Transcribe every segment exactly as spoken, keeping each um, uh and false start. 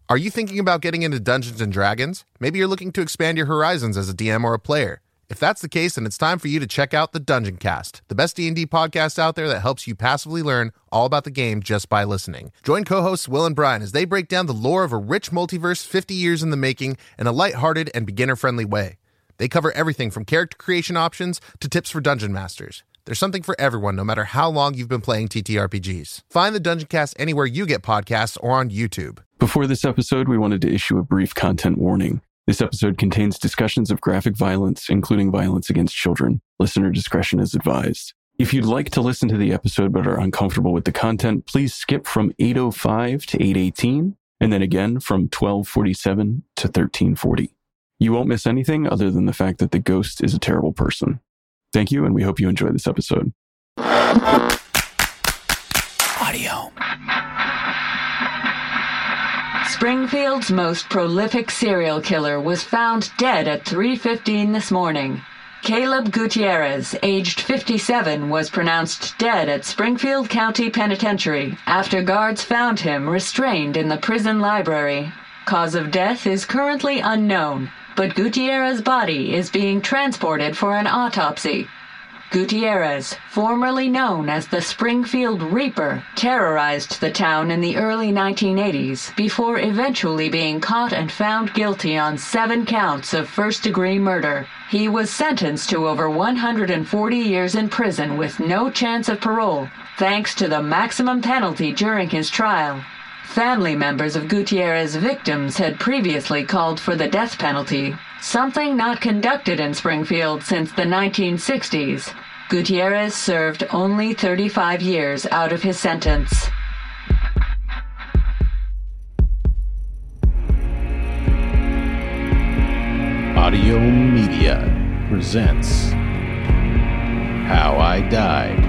Are you thinking about getting into Dungeons and Dragons? Maybe you're looking to expand your horizons as a D M or a player. If that's the case, then it's time for you to check out the Dungeon Cast, the best D and D podcast out there that helps you passively learn all about the game just by listening. Join co-hosts Will and Brian as they break down the lore of a rich multiverse fifty years in the making in a lighthearted and beginner-friendly way. They cover everything from character creation options to tips for dungeon masters. There's something for everyone, no matter how long you've been playing T T R P Gs. Find the Dungeon Cast anywhere you get podcasts or on YouTube. Before this episode, we wanted to issue a brief content warning. This episode contains discussions of graphic violence, including violence against children. Listener discretion is advised. If you'd like to listen to the episode but are uncomfortable with the content, please skip from eight oh five to eight eighteen, and then again from twelve forty-seven to thirteen forty. You won't miss anything other than the fact that the ghost is a terrible person. Thank you, and we hope you enjoy this episode. Audio. Springfield's most prolific serial killer was found dead at three fifteen this morning. Caleb Gutierrez, aged fifty-seven, was pronounced dead at Springfield County Penitentiary after guards found him restrained in the prison library. Cause of death is currently unknown, but Gutierrez's body is being transported for an autopsy. Gutierrez, formerly known as the Springfield Reaper, terrorized the town in the early nineteen eighties before eventually being caught and found guilty on seven counts of first-degree murder. He was sentenced to over one hundred forty years in prison with no chance of parole, thanks to the maximum penalty during his trial. Family members of Gutierrez's victims had previously called for the death penalty, something not conducted in Springfield since the nineteen sixties. Gutierrez served only thirty-five years out of his sentence. Audio Media presents How I Died.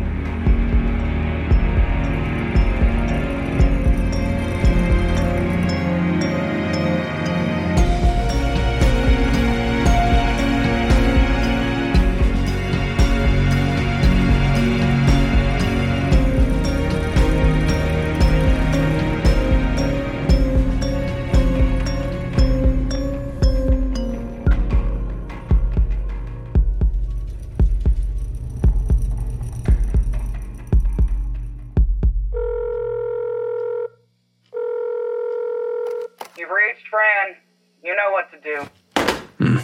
You've reached Fran. You know what to do. Hmm.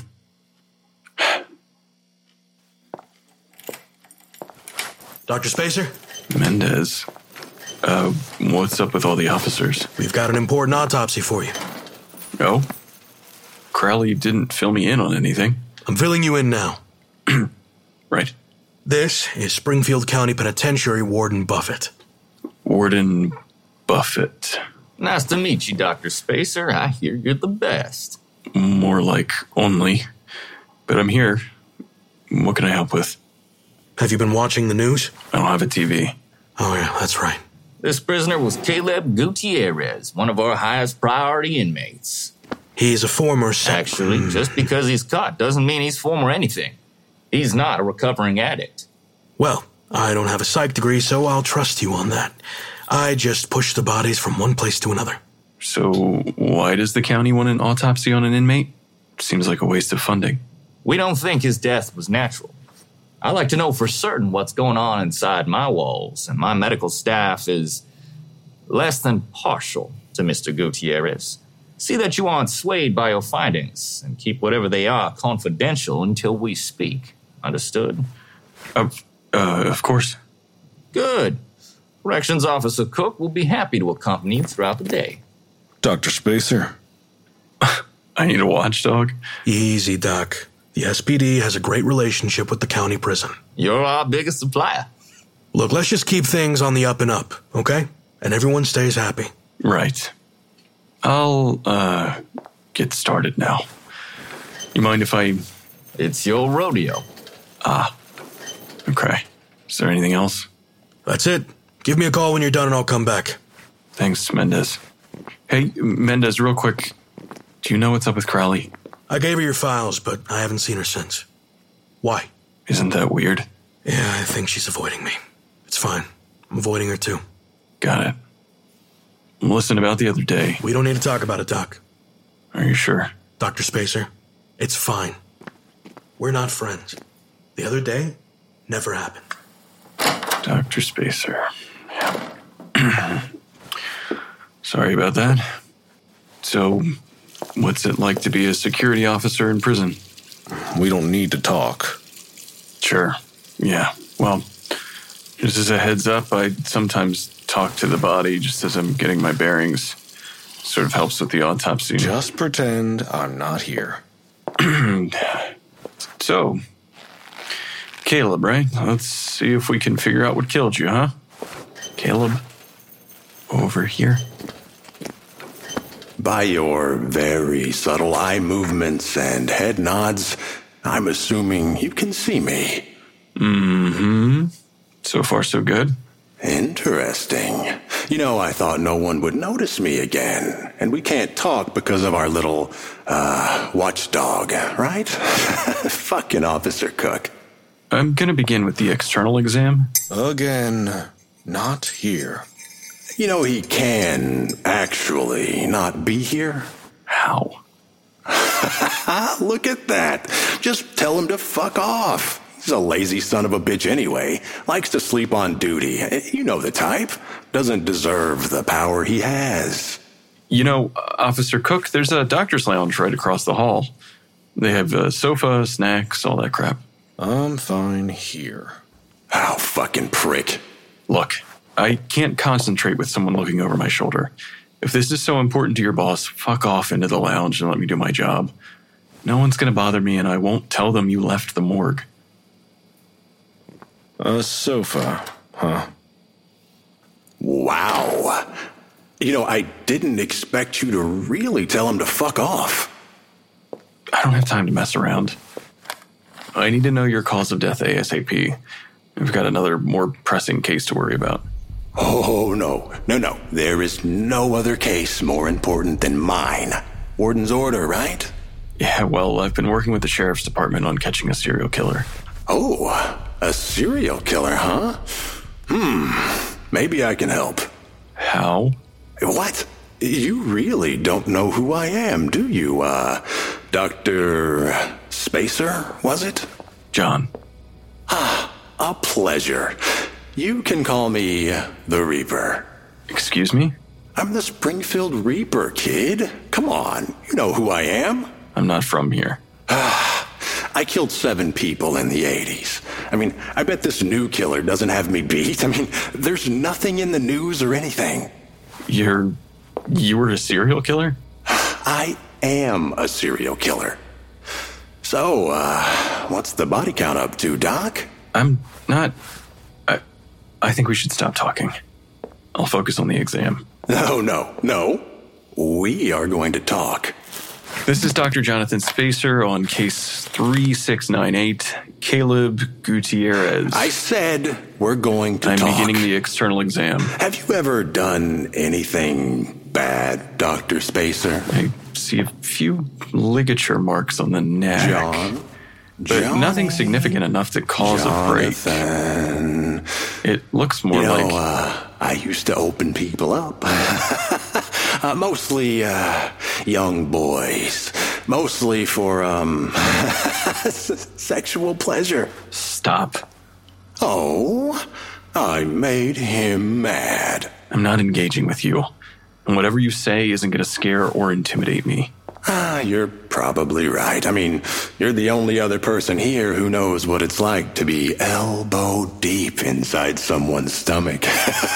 Doctor Spacer? Mendez. Uh, what's up with all the officers? We've got an important autopsy for you. Oh? Crowley didn't fill me in on anything. I'm filling you in now. Right. This is Springfield County Penitentiary Warden Buffett. Warden Buffett. Nice to meet you, Doctor Spacer. I hear you're the best. More like only. But I'm here. What can I help with? Have you been watching the news? I don't have a T V. Oh, yeah, that's right. This prisoner was Caleb Gutierrez, one of our highest priority inmates. He's a former... Sec- Actually, mm. just because he's caught doesn't mean he's former anything. He's not a recovering addict. Well, I don't have a psych degree, so I'll trust you on that. I just push the bodies from one place to another. So why does the county want an autopsy on an inmate? Seems like a waste of funding. We don't think his death was natural. I like to know for certain what's going on inside my walls, and my medical staff is less than partial to Mister Gutierrez. See that you aren't swayed by your findings, and keep whatever they are confidential until we speak. Understood? Uh, uh, of course. Good. Corrections Officer Cook will be happy to accompany you throughout the day. Doctor Spacer? I need a watchdog. Easy, Doc. The S P D has a great relationship with the county prison. You're our biggest supplier. Look, let's just keep things on the up and up, okay? And everyone stays happy. Right. I'll, uh, get started now. You mind if I... It's your rodeo. Ah. Okay. Is there anything else? That's it. Give me a call when you're done and I'll come back. Thanks, Mendez. Hey, Mendez, real quick. Do you know what's up with Crowley? I gave her your files, but I haven't seen her since. Why? Isn't that weird? Yeah, I think she's avoiding me. It's fine. I'm avoiding her too. Got it. Listen, about the other day. We don't need to talk about it, Doc. Are you sure? Doctor Spacer, it's fine. We're not friends. The other day never happened. Doctor Spacer. Yeah. Sorry about that. So, what's it like to be a security officer in prison? We don't need to talk. Sure. Yeah. Well, just as a heads up, I sometimes talk to the body just as I'm getting my bearings. Sort of helps with the autopsy. Just pretend I'm not here. So, Caleb, right? Let's see if we can figure out what killed you, huh? Caleb, over here. By your very subtle eye movements and head nods, I'm assuming you can see me. Mm-hmm. So far, so good. Interesting. You know, I thought no one would notice me again, and we can't talk because of our little, uh, watchdog, right? Fucking Officer Cook. I'm gonna begin with the external exam. Again, not here. You know, he can actually not be here. How? Look at that. Just tell him to fuck off. He's a lazy son of a bitch anyway. Likes to sleep on duty. You know the type. Doesn't deserve the power he has. You know, Officer Cook, there's a doctor's lounge right across the hall. They have a sofa, snacks, all that crap. I'm fine here. Oh, fucking prick. Look, I can't concentrate with someone looking over my shoulder. If this is so important to your boss, fuck off into the lounge and let me do my job. No one's gonna bother me, and I won't tell them you left the morgue. A sofa, huh? Wow. You know, I didn't expect you to really tell him to fuck off. I don't have time to mess around. I need to know your cause of death ASAP. I've got another more pressing case to worry about. Oh, no. No, no. There is no other case more important than mine. Warden's order, right? Yeah, well, I've been working with the sheriff's department on catching a serial killer. Oh, a serial killer, huh? Hmm. Maybe I can help. How? What? You really don't know who I am, do you, uh, Doctor Spacer, was it? John. Ah, a pleasure. You can call me the Reaper. Excuse me? I'm the Springfield Reaper, kid. Come on, you know who I am. I'm not from here. I killed seven people in the eighties. I mean, I bet this new killer doesn't have me beat. I mean, there's nothing in the news or anything. You're... you were a serial killer? I am a serial killer. So, uh, what's the body count up to, Doc? I'm not... I, I think we should stop talking. I'll focus on the exam. No, no, no. We are going to talk. This is Doctor Jonathan Spacer on case three six nine eight, Caleb Gutierrez. I said we're going to I'm talk. I'm beginning the external exam. Have you ever done anything bad, Doctor Spacer? I see a few ligature marks on the neck. John? But Johnny, nothing significant enough to cause Jonathan. a break. It looks more you know, like... Uh, I used to open people up. uh, mostly uh, young boys. Mostly for um, sexual pleasure. Stop. Oh, I made him mad. I'm not engaging with you. And whatever you say isn't going to scare or intimidate me. Ah, you're probably right. I mean, you're the only other person here who knows what it's like to be elbow deep inside someone's stomach.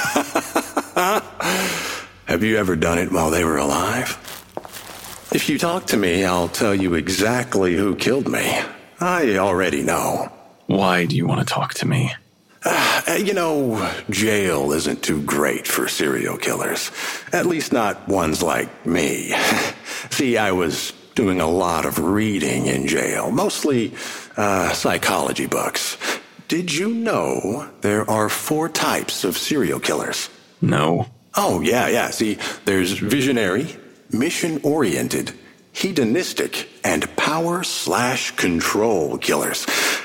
Have you ever done it while they were alive? If you talk to me, I'll tell you exactly who killed me. I already know. Why do you want to talk to me? Uh, you know, jail isn't too great for serial killers. At least not ones like me. See, I was doing a lot of reading in jail, mostly uh, psychology books. Did you know there are four types of serial killers? No. Oh, yeah, yeah. See, there's visionary, mission-oriented, hedonistic, and power slash control killers.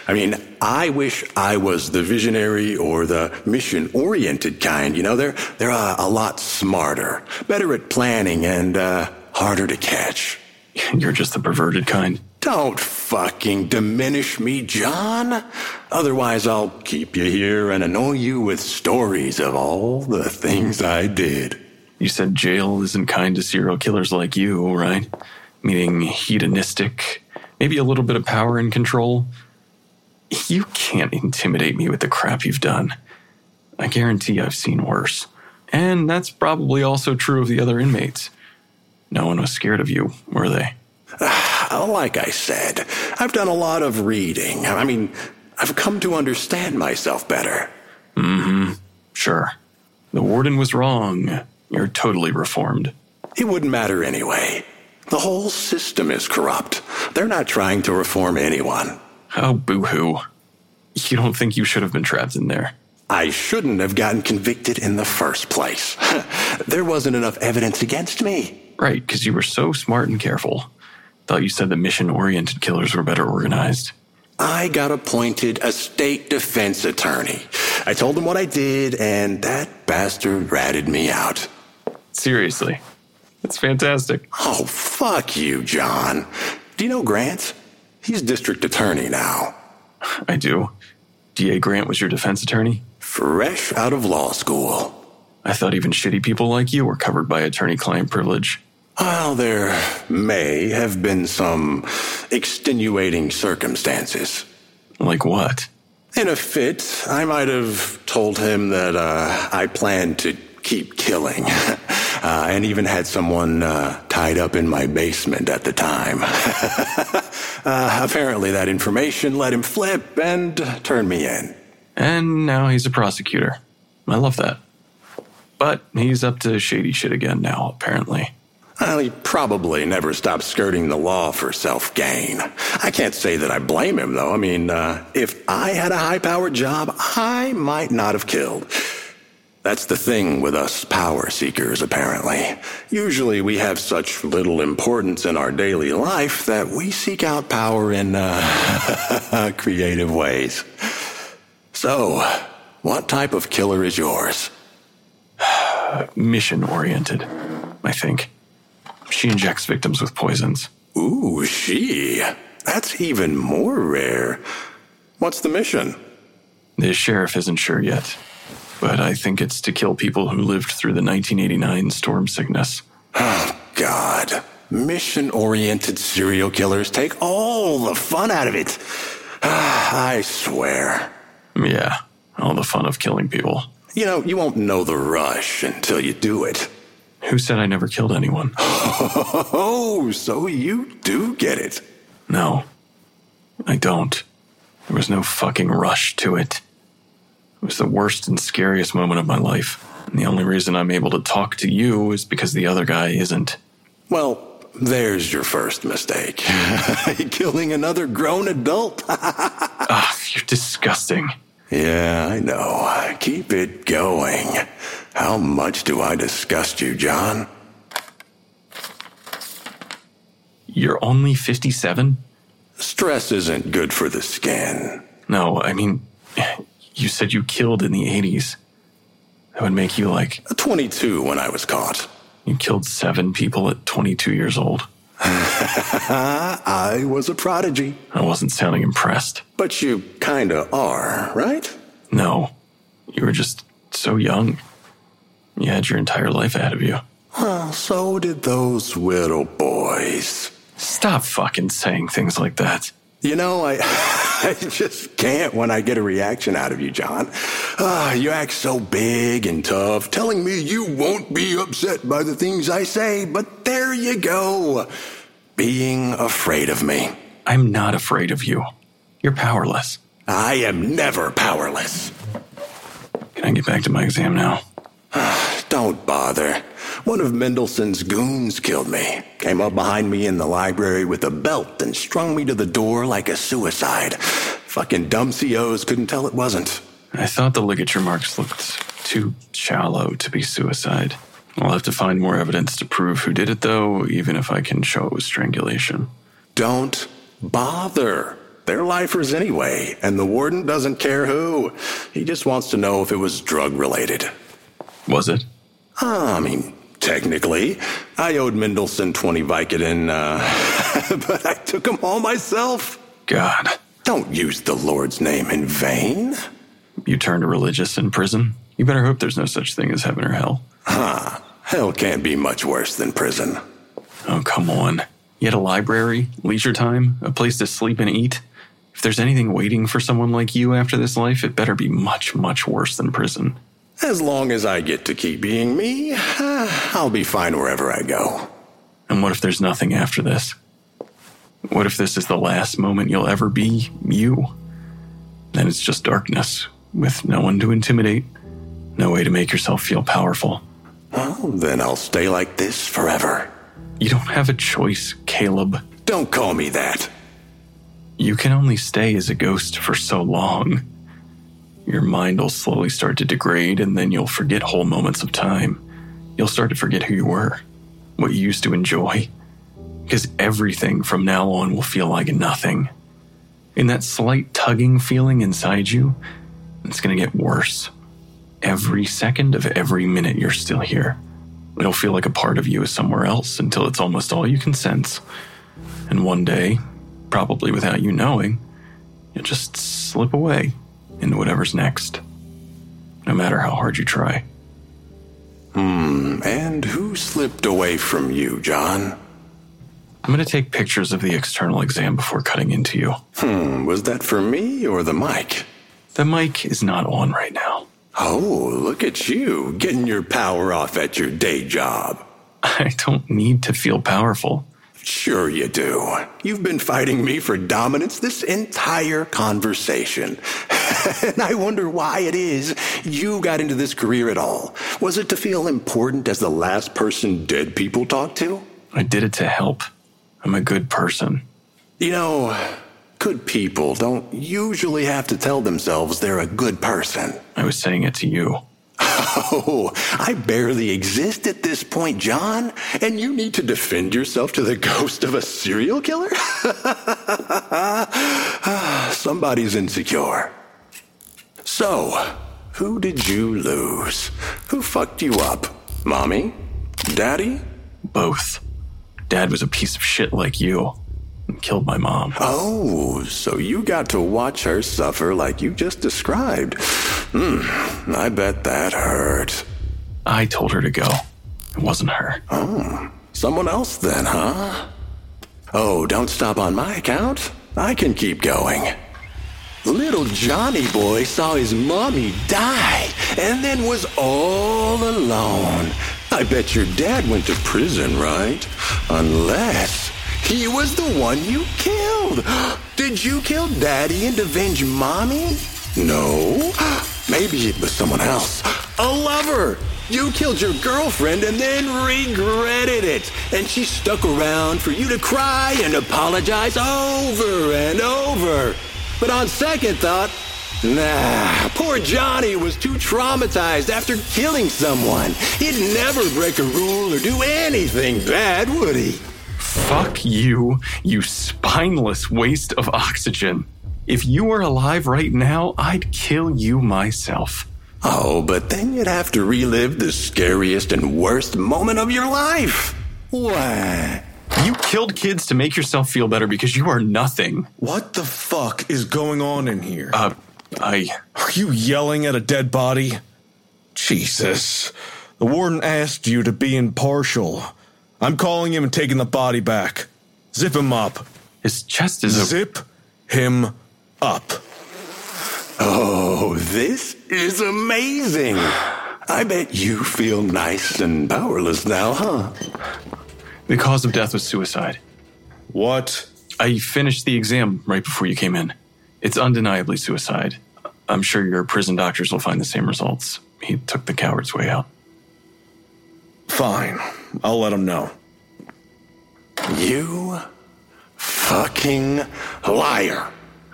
I mean, I wish I was the visionary or the mission-oriented kind. You know, they're, they're uh, a lot smarter, better at planning, and uh, harder to catch. You're just the perverted kind. Don't fucking diminish me, John. Otherwise, I'll keep you here and annoy you with stories of all the things I did. You said jail isn't kind to serial killers like you, right? Meaning hedonistic, maybe a little bit of power and control. You can't intimidate me with the crap you've done. I guarantee I've seen worse. And that's probably also true of the other inmates. No one was scared of you, were they? Like I said, I've done a lot of reading. I mean, I've come to understand myself better. Mm-hmm. Sure. The warden was wrong. You're totally reformed. It wouldn't matter anyway. The whole system is corrupt. They're not trying to reform anyone. Oh, boo-hoo. You don't think you should have been trapped in there? I shouldn't have gotten convicted in the first place. There wasn't enough evidence against me. Right, because you were so smart and careful. Thought you said the mission-oriented killers were better organized. I got appointed a state defense attorney. I told him what I did, and that bastard ratted me out. Seriously? That's fantastic. Oh, fuck you, John. Do you know Grant? He's district attorney now. I do. D A Grant was your defense attorney? Fresh out of law school. I thought even shitty people like you were covered by attorney-client privilege. Well, there may have been some extenuating circumstances. Like what? In a fit, I might have told him that uh, I planned to keep killing, uh, and even had someone uh, tied up in my basement at the time. uh, apparently that information let him flip and turn me in. And now he's a prosecutor. I love that. But he's up to shady shit again now, apparently. Well, he probably never stopped skirting the law for self-gain. I can't say that I blame him, though. I mean, uh, if I had a high-powered job, I might not have killed. That's the thing with us power seekers, apparently. Usually we have such little importance in our daily life that we seek out power in uh, creative ways. So, what type of killer is yours? Mission-oriented, I think. She injects victims with poisons. Ooh, she. That's even more rare. What's the mission? The sheriff isn't sure yet, but I think it's to kill people who lived through the nineteen eighty-nine storm sickness. Oh, God. Mission-oriented serial killers take all the fun out of it. I swear. Yeah, all the fun of killing people. You know, you won't know the rush until you do it. Who said I never killed anyone? Oh, so you do get it. No, I don't. There was no fucking rush to it. It was the worst and scariest moment of my life. And the only reason I'm able to talk to you is because the other guy isn't. Well, there's your first mistake. Killing another grown adult. Ah, you're disgusting. Yeah, I know. Keep it going. How much do I disgust you, John? You're only fifty-seven? Stress isn't good for the skin. No, I mean, you said you killed in the eighties. That would make you like... twenty-two when I was caught. You killed seven people at twenty-two years old. I was a prodigy. I wasn't sounding impressed. But you kinda are, right? No, you were just so young. You had your entire life ahead of you. Well, so did those little boys. Stop fucking saying things like that. You know, I, I just can't when I get a reaction out of you, John. Ah, you act so big and tough, telling me you won't be upset by the things I say, but there you go. Being afraid of me. I'm not afraid of you. You're powerless. I am never powerless. Can I get back to my exam now? Don't bother. One of Mendelssohn's goons killed me. Came up behind me in the library with a belt and strung me to the door like a suicide. Fucking dumb C Os couldn't tell it wasn't. I thought the ligature marks looked too shallow to be suicide. I'll have to find more evidence to prove who did it, though, even if I can show it was strangulation. Don't bother. They're lifers anyway, and the warden doesn't care who. He just wants to know if it was drug-related. Was it? Uh, I mean, technically. I owed Mendelsohn twenty Vicodin, uh, but I took them all myself. God. Don't use the Lord's name in vain. You turned religious in prison? You better hope there's no such thing as heaven or hell. Huh. Hell can't be much worse than prison. Oh, come on. You had a library, leisure time, a place to sleep and eat. If there's anything waiting for someone like you after this life, it better be much, much worse than prison. As long as I get to keep being me, uh, I'll be fine wherever I go. And what if there's nothing after this? What if this is the last moment you'll ever be you? Then it's just darkness, with no one to intimidate, no way to make yourself feel powerful. Well, then I'll stay like this forever. You don't have a choice, Caleb. Don't call me that. You can only stay as a ghost for so long. Your mind will slowly start to degrade, and then you'll forget whole moments of time. You'll start to forget who you were, what you used to enjoy. Because everything from now on will feel like nothing. And that slight tugging feeling inside you, it's going to get worse. Every second of every minute you're still here. It'll feel like a part of you is somewhere else until it's almost all you can sense. And one day, probably without you knowing, you'll just slip away into whatever's next. No matter how hard you try. Hmm, and who slipped away from you, John? I'm going to take pictures of the external exam before cutting into you. Hmm, was that for me or the mic? The mic is not on right now. Oh, look at you, getting your power off at your day job. I don't need to feel powerful. Sure you do. You've been fighting me for dominance this entire conversation. And I wonder why it is you got into this career at all. Was it to feel important as the last person dead people talk to? I did it to help. I'm a good person. You know, good people don't usually have to tell themselves they're a good person. I was saying it to you. Oh, I barely exist at this point, John, and you need to defend yourself to the ghost of a serial killer? Somebody's insecure. So, who did you lose? Who fucked you up? Mommy? Daddy? Both. Dad was a piece of shit like you and killed my mom. Oh, so you got to watch her suffer like you just described. Hmm, I bet that hurt. I told her to go. It wasn't her. Oh, someone else then, huh? Oh, don't stop on my account. I can keep going. Little Johnny boy saw his mommy die and then was all alone. I bet your dad went to prison, right? Unless he was the one you killed. Did you kill Daddy and avenge Mommy? No. Maybe it was someone else. A lover. You killed your girlfriend and then regretted it. And she stuck around for you to cry and apologize over and over. But on second thought, nah, poor Johnny was too traumatized after killing someone. He'd never break a rule or do anything bad, would he? Fuck you, you spineless waste of oxygen. If you were alive right now, I'd kill you myself. Oh, but then you'd have to relive the scariest and worst moment of your life. Why? You killed kids to make yourself feel better because you are nothing. What the fuck is going on in here? Uh, I... Are you yelling at a dead body? Jesus. The warden asked you to be impartial. I'm calling him and taking the body back. Zip him up. His chest is... Zip him up. Oh, this is amazing. I bet you feel nice and powerless now, huh? The cause of death was suicide. What? I finished the exam right before you came in. It's undeniably suicide. I'm sure your prison doctors will find the same results. He took the coward's way out. Fine. I'll let him know. You fucking liar.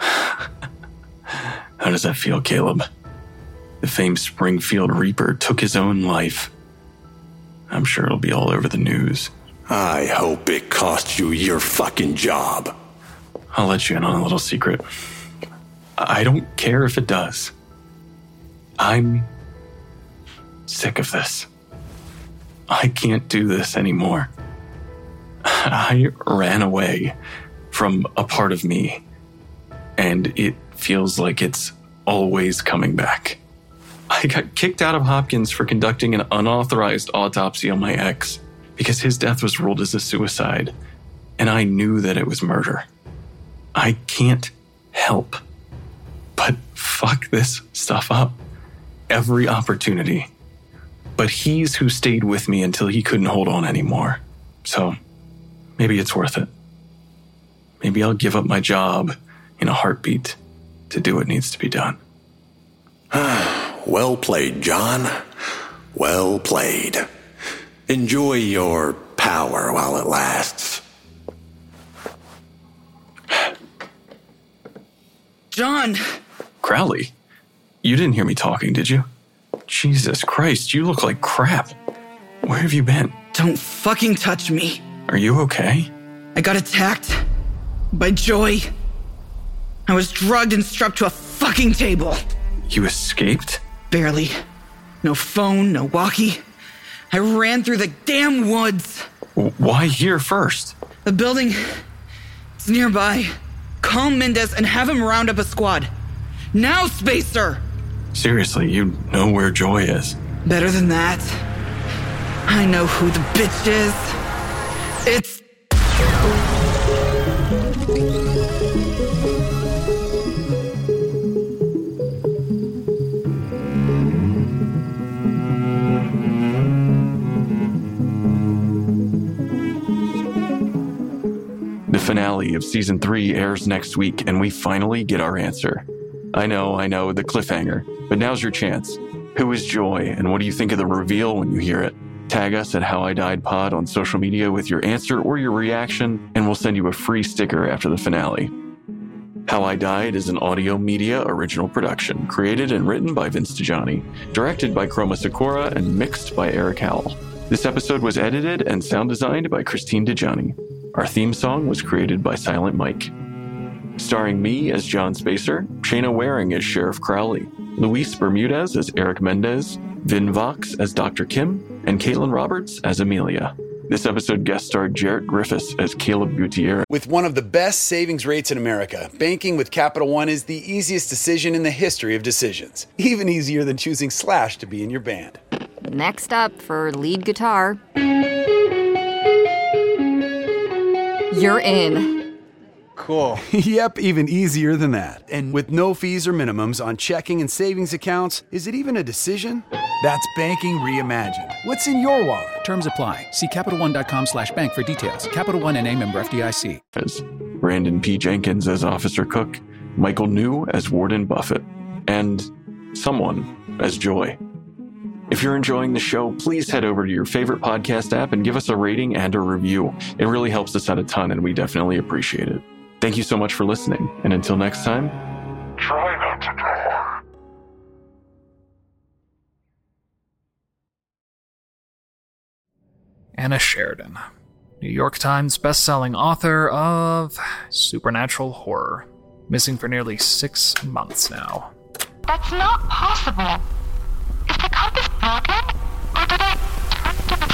How does that feel, Caleb? The famed Springfield Reaper took his own life. I'm sure it'll be all over the news. I hope it cost you your fucking job. I'll let you in on a little secret. I don't care if it does. I'm sick of this. I can't do this anymore. I ran away from a part of me, and it feels like it's always coming back. I got kicked out of Hopkins for conducting an unauthorized autopsy on my ex because his death was ruled as a suicide, and I knew that it was murder. I can't help but fuck this stuff up every opportunity. But he's who stayed with me until he couldn't hold on anymore. So maybe it's worth it. Maybe I'll give up my job in a heartbeat to do what needs to be done. Well played, John. Well played. Enjoy your power while it lasts. John! Crowley, you didn't hear me talking, did you? Jesus Christ, you look like crap. Where have you been? Don't fucking touch me. Are you okay? I got attacked by Joy. I was drugged and strapped to a fucking table. You escaped? Barely. No phone, no walkie. I ran through the damn woods. Why here first? The building is nearby. Call Mendez and have him round up a squad. Now, Spacer! Seriously, you know where Joy is? Better than that. I know who the bitch is. It's... The finale of season three airs next week, and we finally get our answer. I know, I know, the cliffhanger, but now's your chance. Who is Joy, and what do you think of the reveal when you hear it? Tag us at How I Died Pod on social media with your answer or your reaction, and we'll send you a free sticker after the finale. How I Died is an audio media original production, created and written by Vince DiGianni, directed by Chroma Sakura, and mixed by Eric Howell. This episode was edited and sound designed by Christine DiGianni. Our theme song was created by Silent Mike. Starring me as John Spacer, Shayna Waring as Sheriff Crowley, Luis Bermudez as Eric Mendez, Vin Vox as Doctor Kim, and Caitlin Roberts as Amelia. This episode guest starred Jarrett Griffiths as Caleb Gutierrez. With one of the best savings rates in America, banking with Capital One is the easiest decision in the history of decisions. Even easier than choosing Slash to be in your band. Next up for lead guitar. You're in. Cool. Yep, even easier than that. And with no fees or minimums on checking and savings accounts, is it even a decision? That's banking reimagined. What's in your wallet? Terms apply. See CapitalOne.com slash bank for details. Capital One N A member F D I C. As Brandon P. Jenkins as Officer Cook, Michael New as Warden Buffett, and someone as Joy. If you're enjoying the show, please head over to your favorite podcast app and give us a rating and a review. It really helps us out a ton, and we definitely appreciate it. Thank you so much for listening, and until next time, try not to go. Anna Sheridan, New York Times bestselling author of supernatural horror, missing for nearly six months now. That's not possible. Is the compass broken, or did I turn to the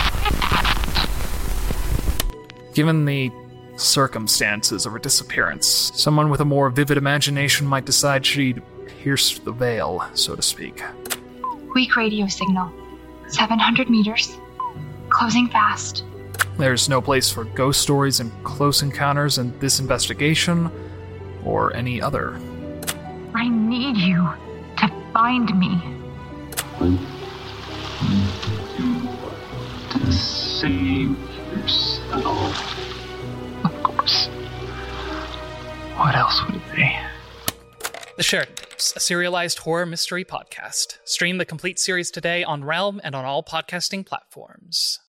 side? Given the circumstances of her disappearance, someone with a more vivid imagination might decide she'd pierce the veil, so to speak. Weak radio signal. seven hundred meters. Closing fast. There's no place for ghost stories and close encounters in this investigation, or any other. I need you to find me. To save yourself. Of course. What else would it be? The Sheridan Tapes, a serialized horror mystery podcast. Stream the complete series today on Realm and on all podcasting platforms.